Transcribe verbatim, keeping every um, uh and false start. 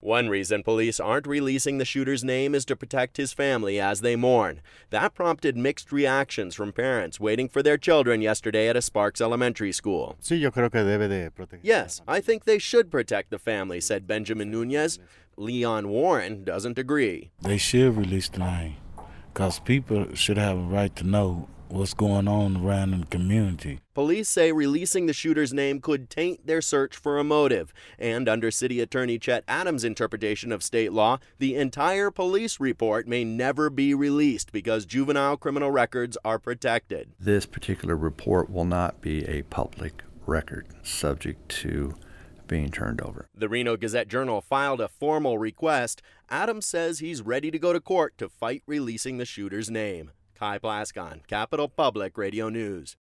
One reason police aren't releasing the shooter's name is to protect his family as they mourn. That prompted mixed reactions from parents waiting for their children yesterday at a Sparks Elementary School. Sí, yo creo que debe de proteger. Yes, I think they should protect the family, said Benjamin Nunez. Leon Warren doesn't agree. They should release the name, because people should have a right to know what's going on around in the community. Police say releasing the shooter's name could taint their search for a motive. And under City Attorney Chet Adams' interpretation of state law, the entire police report may never be released because juvenile criminal records are protected. This particular report will not be a public record subject to being turned over. The Reno Gazette-Journal filed a formal request. Adams says he's ready to go to court to fight releasing the shooter's name. Kai Plascon, Capital Public Radio News.